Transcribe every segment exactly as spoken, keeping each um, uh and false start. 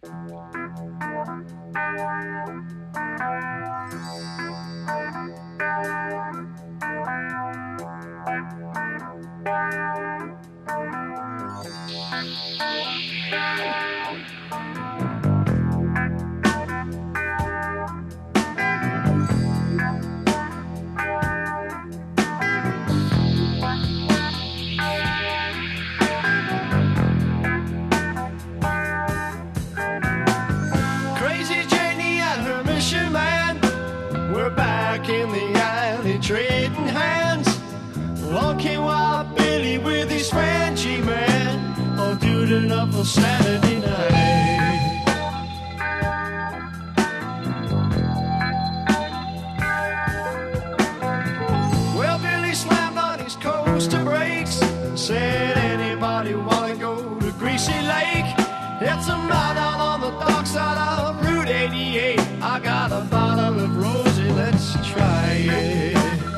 In the alley trading hands, along came Wild Billy with his Frenchy man, all doodling up for Saturday night. Well, Billy slammed on his coaster brakes and said, anybody wanna go to Greasy Lake? It's a mile down on the dock side of Route eighty-eight. I got a bottle of Rosie, let's try it.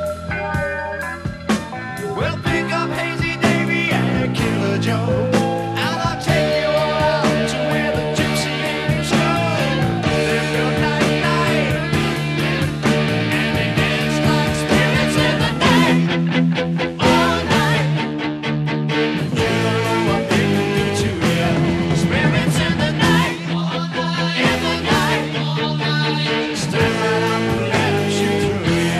We'll pick up Hazy Davy and Killer Joe, and I'll take you all out to where the gypsy angels go. They're real night night, and they dance like spirits in the night, all night. You don't know what they can do to you. Spirits in the night, in the night, stand right up and let them shoot through you.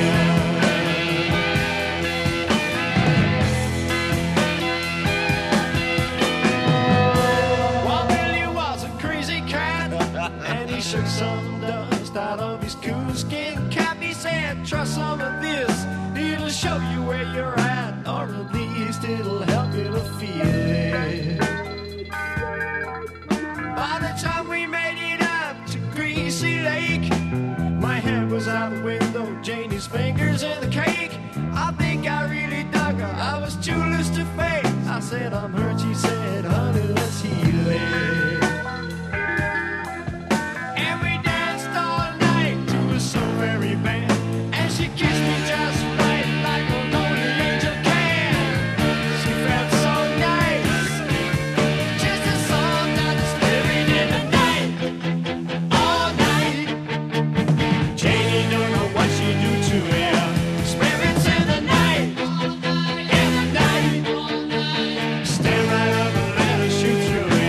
Well, Billy was a crazy cat, and he shook some dust out of his coonskin cap. He said, try some of this, it'll show you where you're at, or at least it'll help you to feel it. By the time we made it up to Greasy Lake, my hand was out the window, Janie's fingers in the cake. I think I really dug her, I was too loose to fake. I said, I'm hurt, she said, honey, let's heal it. And we danced all night to a so very band, and she kissed me just right like a lonely angel can. She felt so nice, just a song that is living in the night, all night. Janie don't know what she do to you. Spirits in the night, in the night, stand right up and let her shoot through you.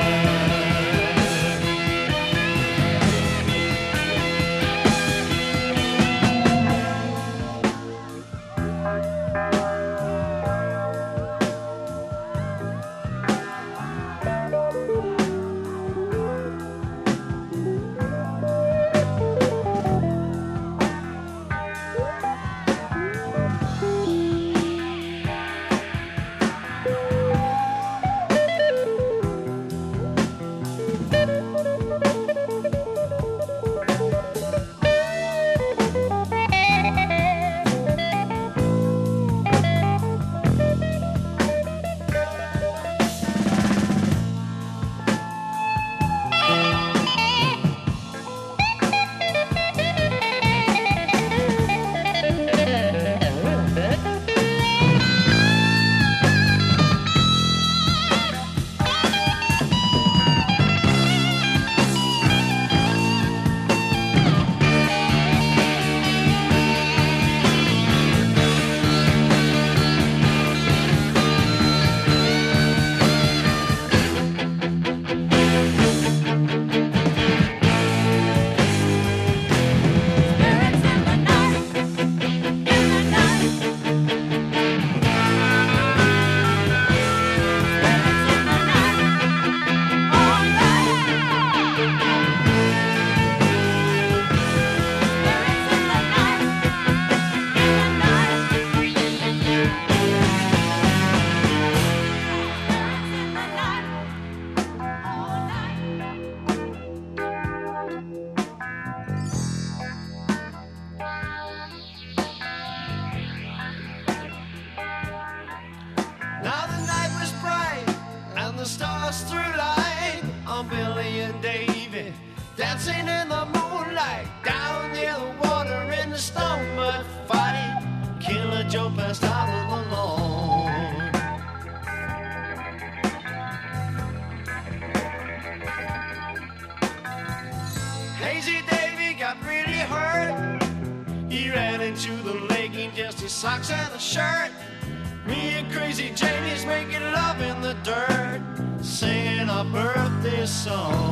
Now the night was bright and the stars threw light on Billy and Davy, dancing in the moonlight down near the water in the stone mud fight. Killer Joe passed out on the lawn. Hazy Davy got really hurt. He ran into the lake in just his socks and a shirt. Me and Crazy Jamie's making love in the dirt, singing our birthday song.